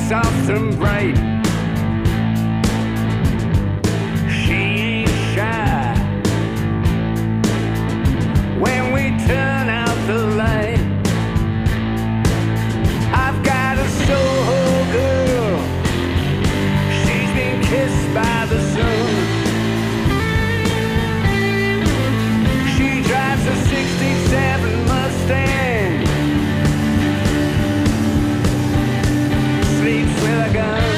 soft and bright. She ain't shy when we turn out the light. I've got a Soho girl, she's been kissed by the sun. She drives a 67 Mustang, sleeps with a gun.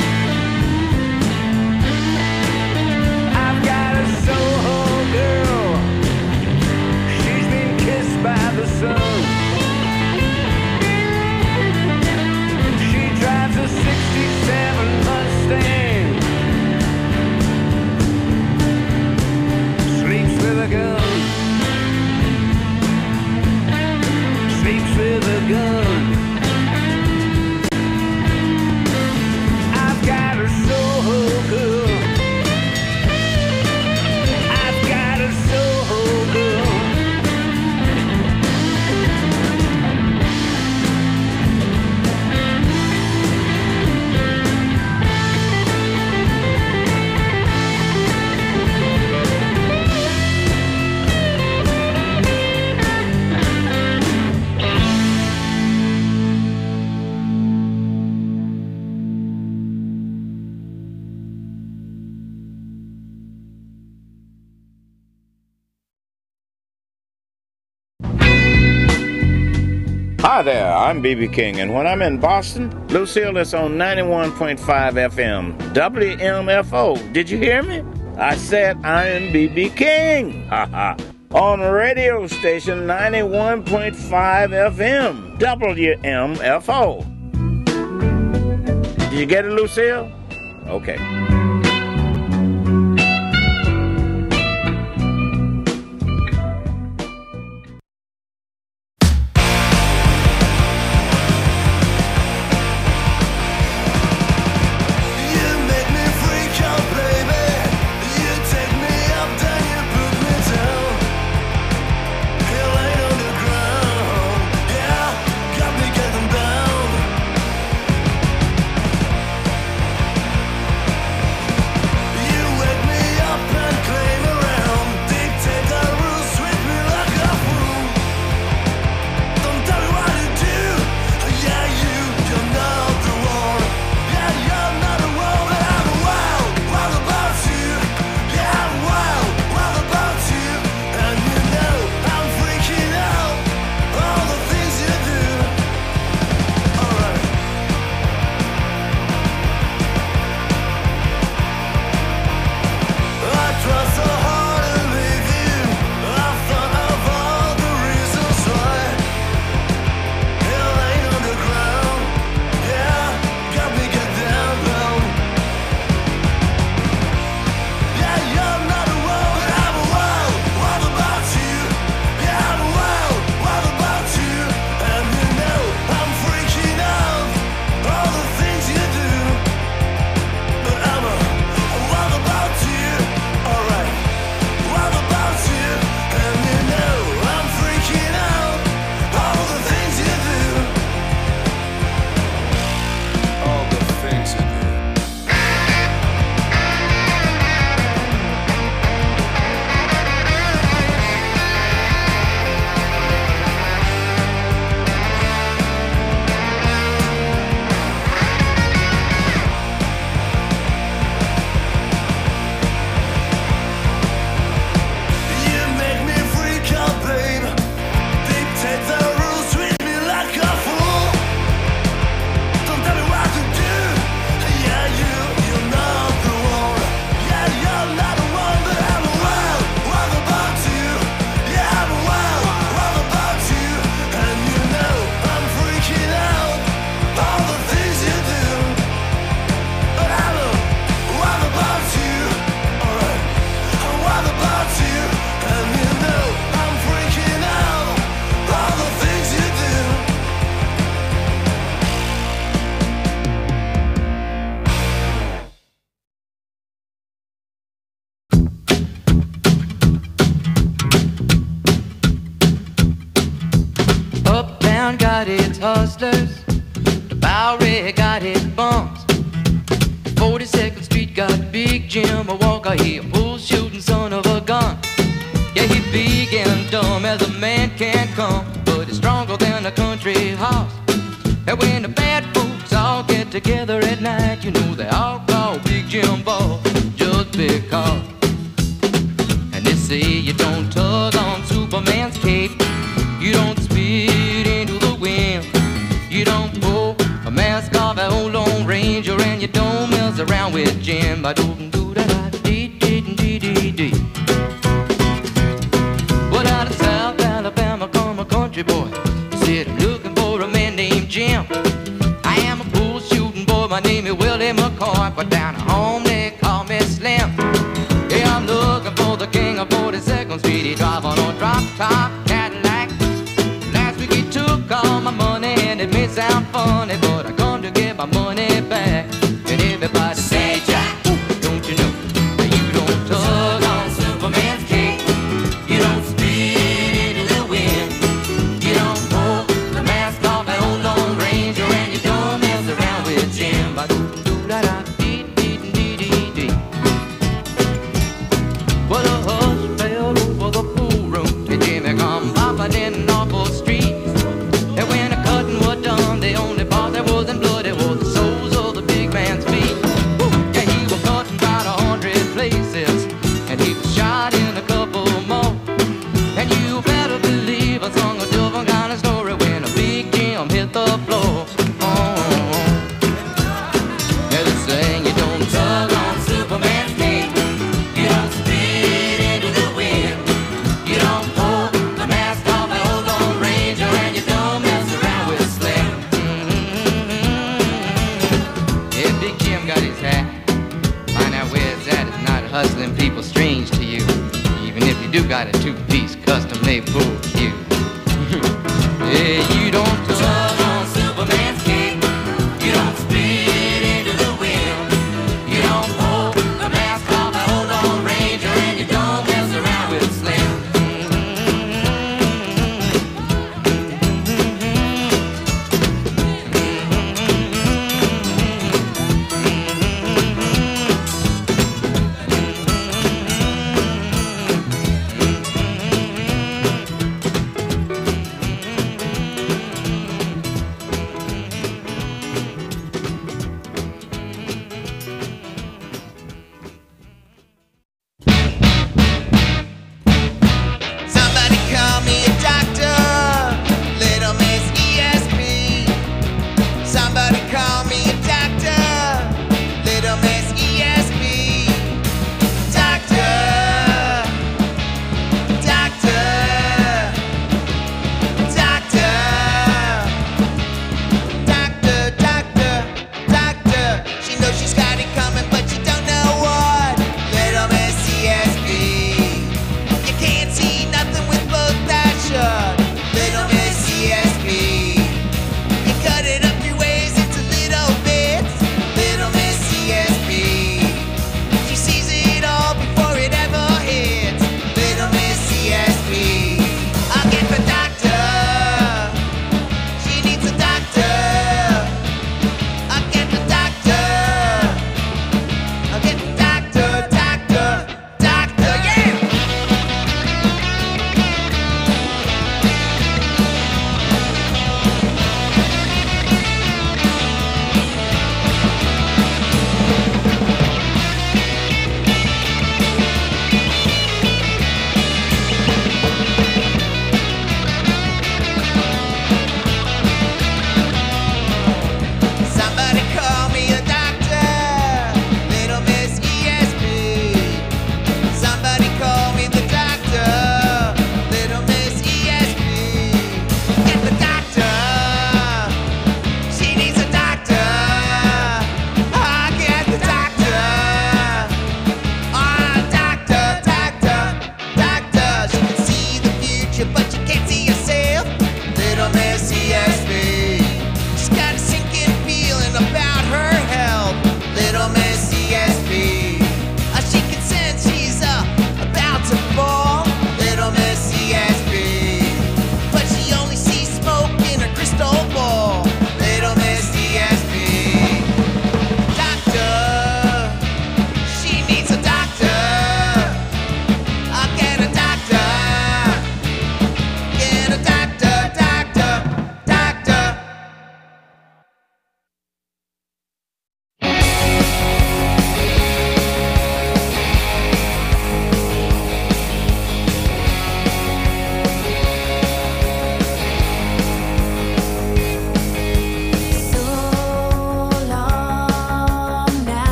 I've got a Soho girl, she's been kissed by the sun. She drives a 67 Mustang, sleeps with a gun. Sleeps with a gun. I've got a Soho girl. I've got a Soho girl. Hi there, I'm B.B. King, and when I'm in Boston, Lucille is on 91.5 FM, WMFO. Did you hear me? I said I am B.B. King. On radio station 91.5 FM, WMFO. Did you get it, Lucille? Okay. Uptown got its hustlers, the Bowery got its bums. Jim Walker, he a bull shooting son of a gun. Yeah, he big and dumb as a man can come, but he's stronger than a country horse. And when the bad folks all get together at night, you know they all call Big Jim Boss just because. And they say you don't tug on Superman's cape, you don't spit into the wind, you don't pull a mask off an old Lone Ranger, and you don't mess around with Jim. Ba-do-do-da-da-dee-dee-dee-dee-dee. Well, out of South Alabama come a country boy. He said, I'm looking for a man named Jim. I am a bull shooting boy, my name is Willie McCoy, but down at home they call me Slim. Yeah, I'm looking for the king of 42nd Street. He drive on a drop-top Cadillac. Last week he took all my money, and it may sound funny, but I come to get my money back. And everybody say, Jack, don't you know that you don't tug on Superman's cape, you don't spit into the wind, you don't pull the mask off an old Lone Ranger, and you don't mess around with Jim. Ba-do-do-da-da-dee-dee-dee-dee. Well, a hush fell over the pool room, and Jimmy come popping in off the street. And when the cutting was done, the only part that wasn't bloody was the soles of the big man's feet. Yeah, he was cutting about 100 places, and he was shot in a couple more. And you better believe I sung a different kind of story when a Big Jim hit the floor. Yeah, they saying you don't tug on Superman's cape, you don't spit into the wind, you don't pull the mask off an old Lone Ranger, and you don't mess around with Slim. Yeah, Big Jim got his hat. Find out where it's at. It's not hustling people strange to you, even if you do got a two-piece custom-made bull cue. Yeah, you don't tug on Superman's cape, you don't spit into the wind, you don't pull the mask off an old Lone Ranger, and you don't mess around with Slim.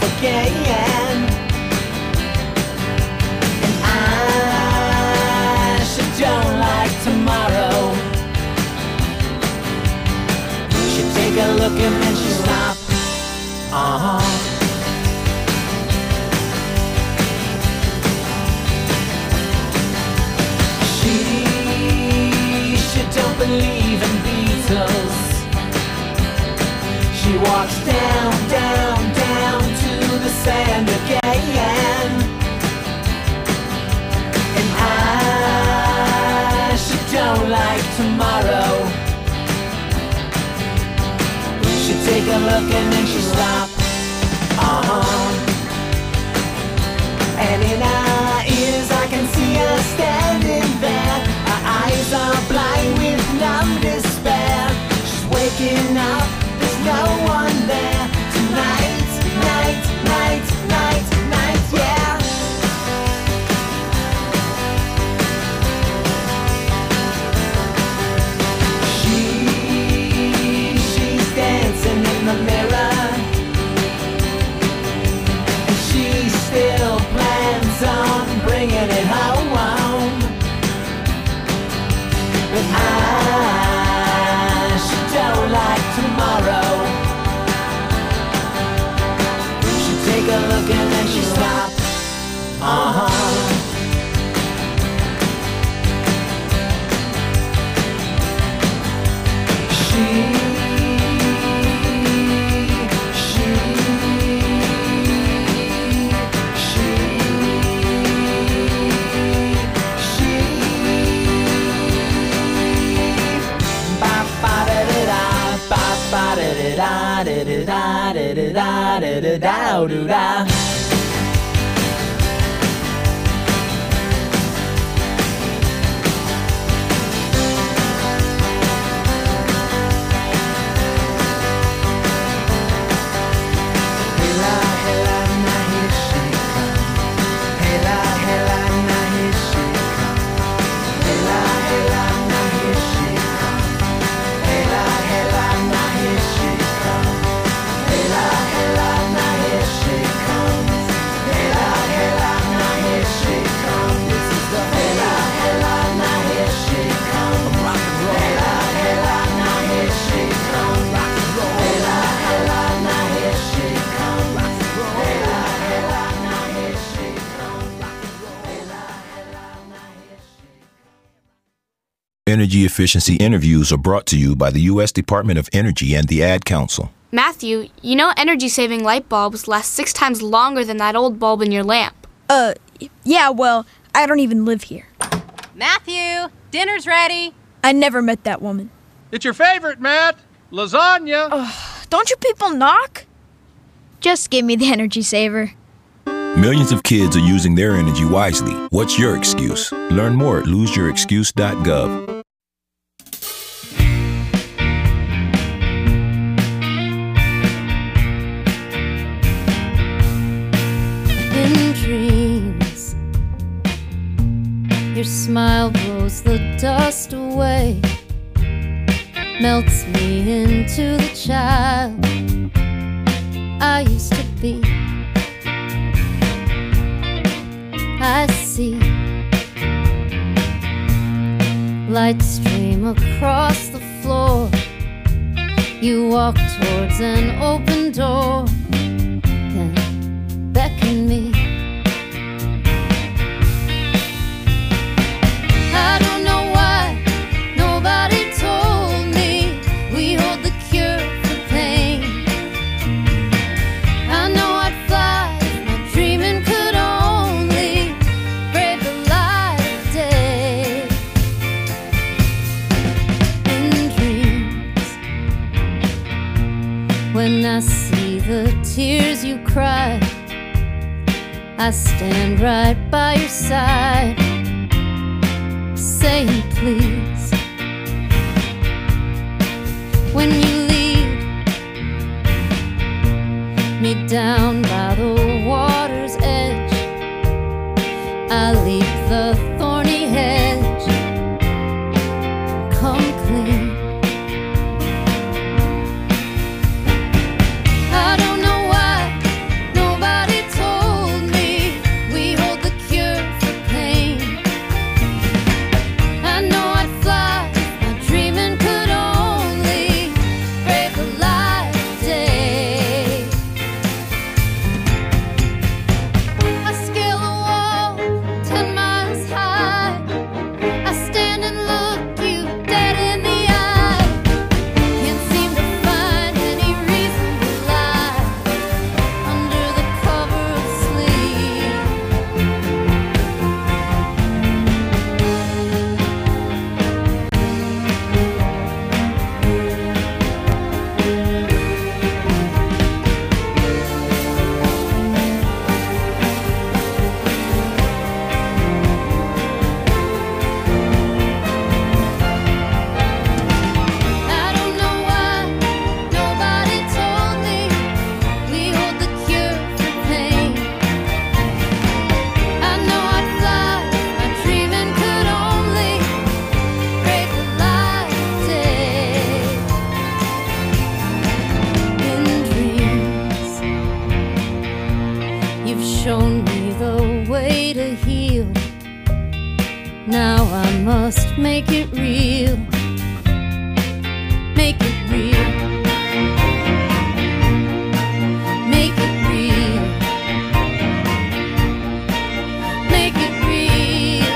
again. And she don't like tomorrow. She take a look and then she stop. She don't believe in Beatles. She walks down, down, down to the sand again. And she don't like tomorrow. She take a look and then she stop. And in her ears I can see her standing there. Her eyes are blind with numb despair. She's waking up, there's no one there. Tonight, night, night, night, night, yeah. She's dancing in the mirror. And she still plans on bringing it home. But she don't like tomorrow. She take a look and then she stop. Da-da-da-da-da-da-da-da-da-da-da-da-da-da-da-da-da-da. Energy efficiency interviews are brought to you by the U.S. Department of Energy and the Ad Council. Matthew, you know energy-saving light bulbs last 6 times longer than that old bulb in your lamp. Yeah, well, I don't even live here. Matthew, dinner's ready. I never met that woman. It's your favorite, Matt. Lasagna. Don't you people knock? Just give me the energy saver. Millions of kids are using their energy wisely. What's your excuse? Learn more at loseyourexcuse.gov. In dreams, your smile blows the dust away, melts me into the child I used to be. I see light stream across the floor. You walk towards an open door, then beckon me. I don't know why nobody told me we hold the cure for pain. I know I'd fly if my dreaming could only brave the light of day. In dreams, when I see the tears you cry, I stand right by your side, saying please. When you lead me down by the water's edge, I leap the thorny hedge, come clean. I don't know why nobody shown me the way to heal. Now I must make it real. Make it real. Make it real. Make it real.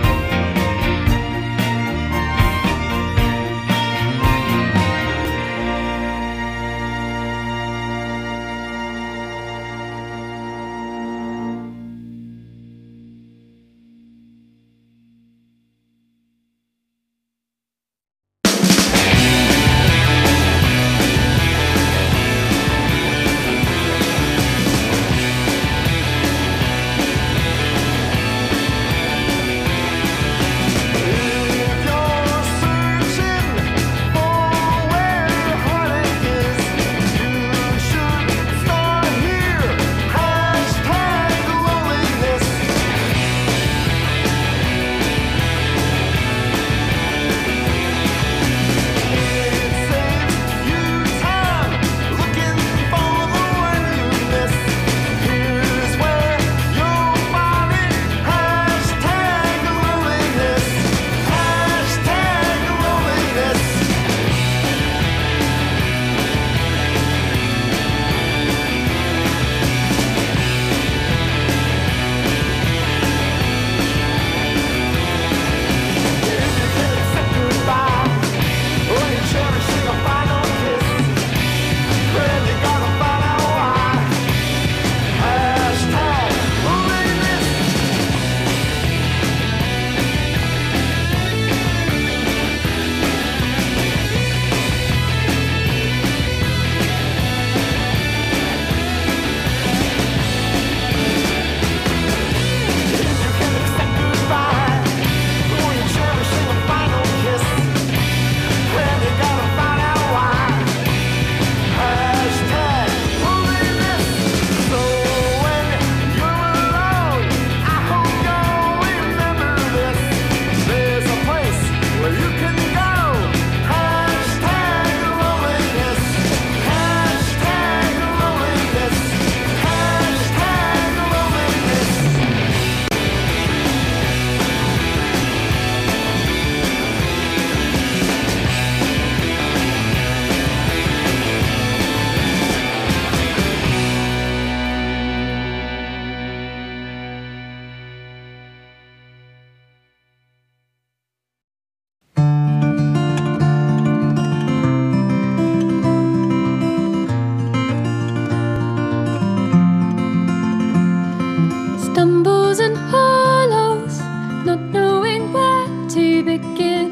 Stumbles and hollows, not knowing where to begin.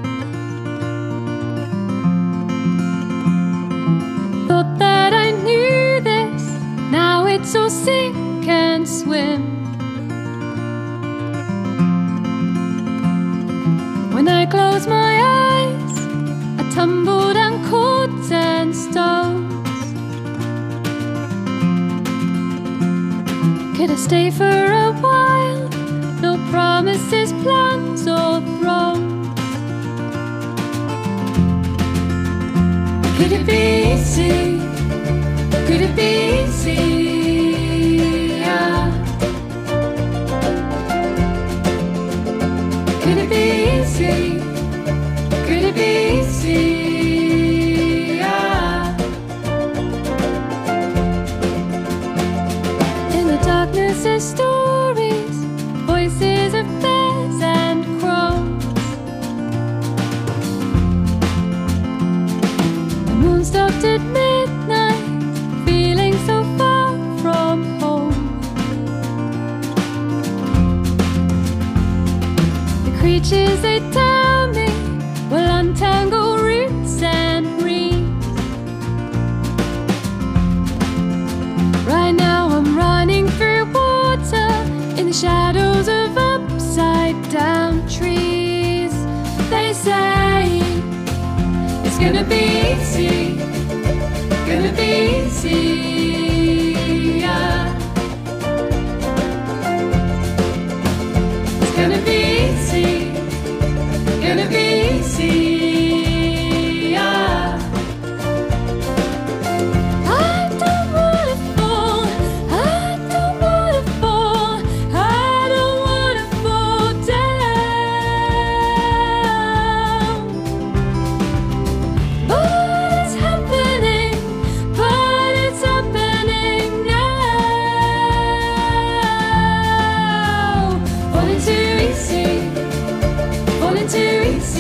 Thought that I knew this, now it's all sink and swim. When I close my eyes, I tumble down cords and stones. Could I stay for a while? No promises, plans or thrones. Could it be easy? Could it be easy? Yeah. Could it be easy? Could it be easy? Yeah. In the darkness there's stories, voices of bears and crows. The moon stopped at midnight, feeling so far from home. The creatures they tell me will untangle roots and reeds. Right now I'm running through water in the shadows of upside down trees. They say it's gonna be easy, gonna be easy, yeah. It's gonna be easy,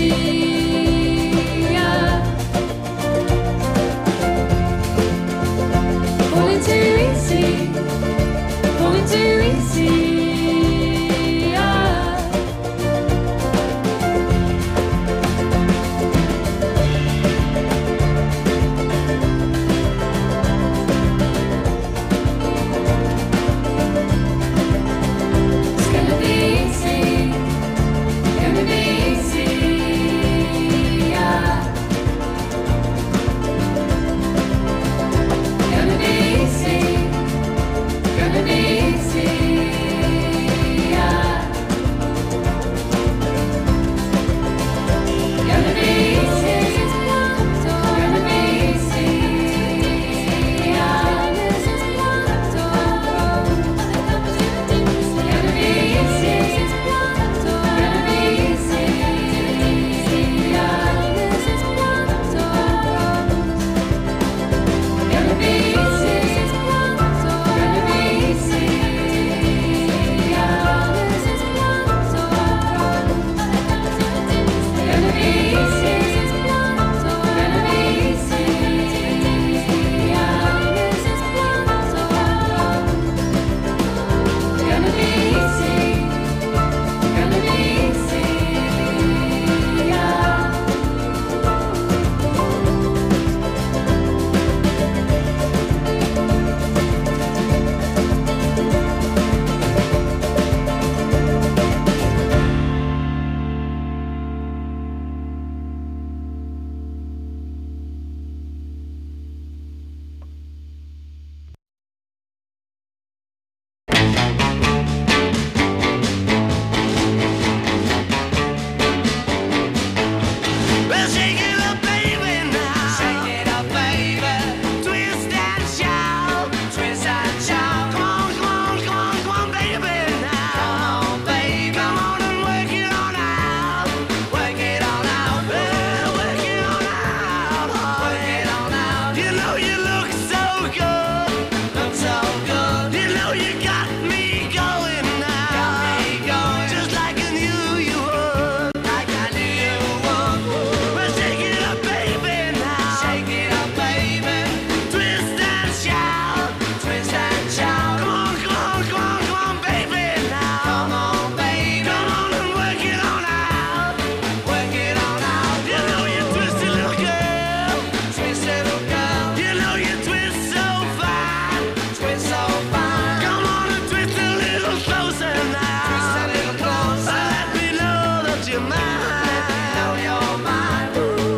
Pulling too easy, pulling too easy. It's gonna be easy, gonna be easy. Gonna be easy, gonna be easy. Gonna be easy, gonna be easy. Gonna be easy, gonna be easy. Gonna be easy, gonna be easy. Gonna be easy, gonna be easy. Gonna be easy, gonna be easy. Well, shake it up, baby, now. Shake it up, baby. Twist and shout. Twist and shout. Come on, come on, come on, come on, baby, now. Come on, baby. Come on and work it on out. Work it on out. Well, work it on out. Work it on out. You know you look so good. Look so good. You know you got me going now. Got me going. Just like I knew you would. Like I knew you would. Well, shake it up, baby, now. Shake it up, baby. Twist and shout. Twist and shout. Come on, come on, come on, come on, baby, now. Come on, baby. Come on and work it on out. Work it on out. You know you twisted little girl. Twisted little girl. You know you twist so fine. Twist so fine. Come on and twist a little closer now. Twist a little closer. Let me know that you're mine. Let me know you're mine.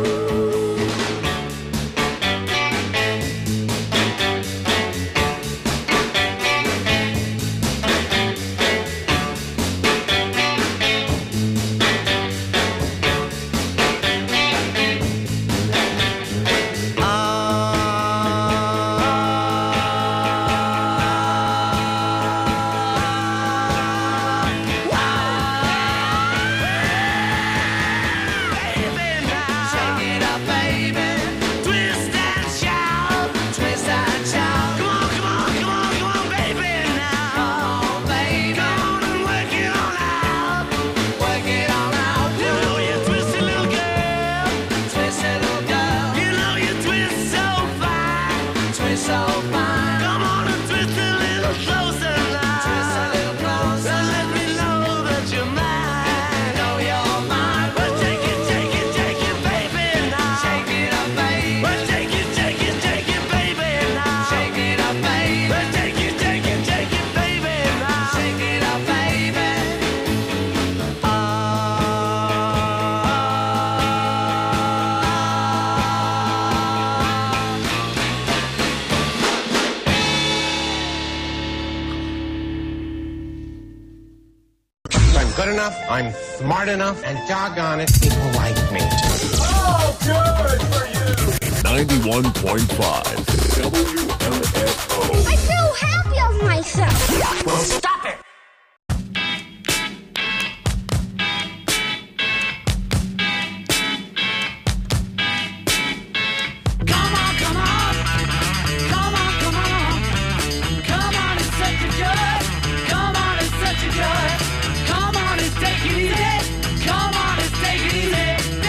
Baby, now. Shake it up, baby. Twist and shout. Twist and shout. Come on, come on, come on, come on, baby, now. Come on, baby. Come on and work it on out. Work it on out. You know you twisted little girl. Twisted little girl. You know you twist so fine. Twist so fine. Come on and twist a little closer now. Twist a little closer. Let me know that you're mine. Know you're mine. Well, take it, baby, now. Shake it up, baby. Well, take it, baby, now. Shake it up, baby. Well, take it, baby, now. Shake it up, baby. I'm good enough, I'm smart enough, and doggone it, people like me. 91.5 WMFO. I feel happy of myself. Well, stop it! Come on, come on. Come on, come on. Come on and set your good. Come on and set your good. Come on and take it easy. Come on and take it easy.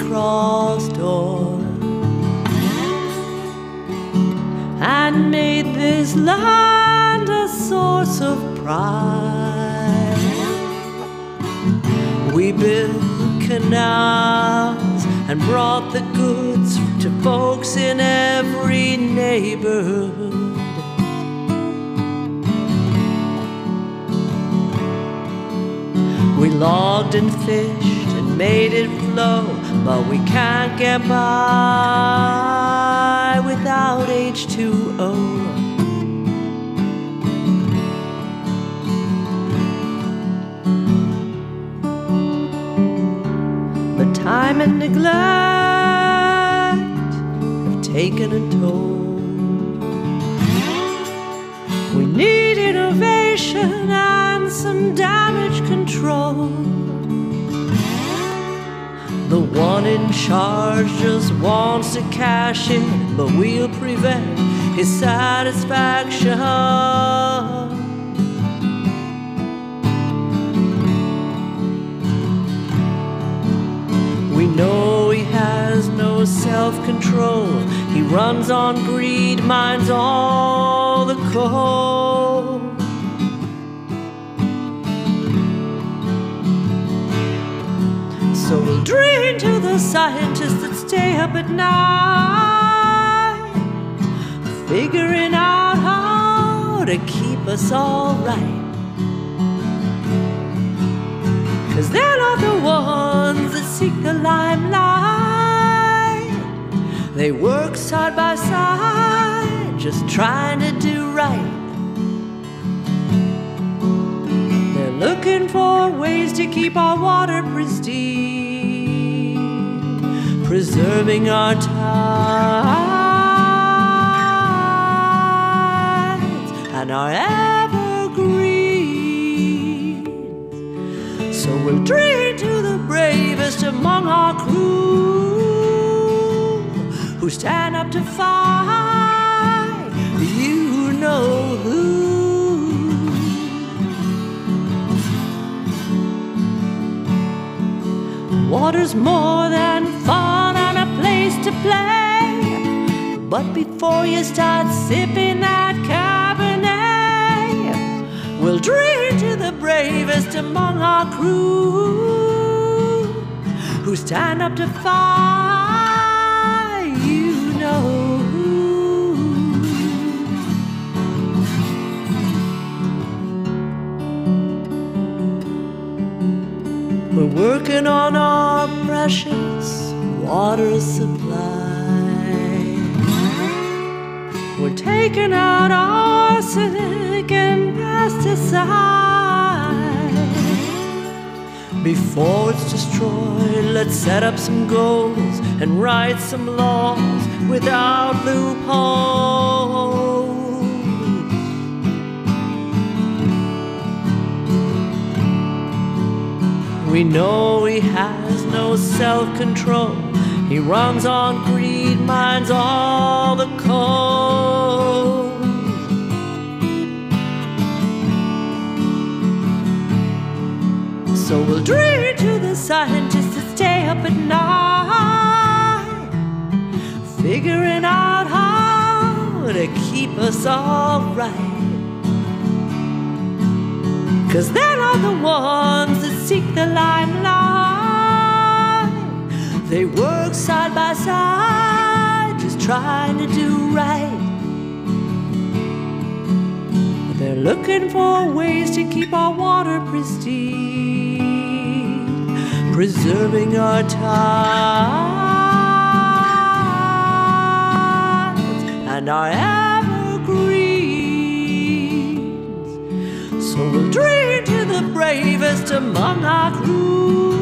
crossed o'er and made this land a source of pride. We built canals and brought the goods to folks in every neighborhood. We logged and fished and made it flow, but we can't get by without H2O. But time and neglect have taken a toll. We need innovation and some damage control. The one in charge just wants to cash in, but we'll prevent his satisfaction. We know he has no self-control. He runs on greed, mines all the coal. So we'll drain to the scientists that stay up at night, figuring out how to keep us all right. 'Cause they're not the ones that seek the limelight. They work side by side, just trying to do right. They're looking for ways to keep our water pristine, preserving our tides and our evergreens. So we'll drain to the bravest among our crew, who stand up to fight, you know who. Water's more than fun and a place to play, but before you start sipping that Cabernet, we'll drink to the bravest among our crew, who stand up to fight, you know who. We're working on our precious water supply. We're taking out arsenic and pesticides. Before it's destroyed, let's set up some goals and write some laws without loopholes. We know he has no self-control. He runs on greed, mines all the coal. So we'll dream to the scientists that stay up at night, figuring out how to keep us all right. 'Cause they're not the ones that seek the limelight. They work side by side, just trying to do right. They're looking for ways to keep our water pristine, preserving our tides and our evergreens. So we'll dream to the bravest among our crew,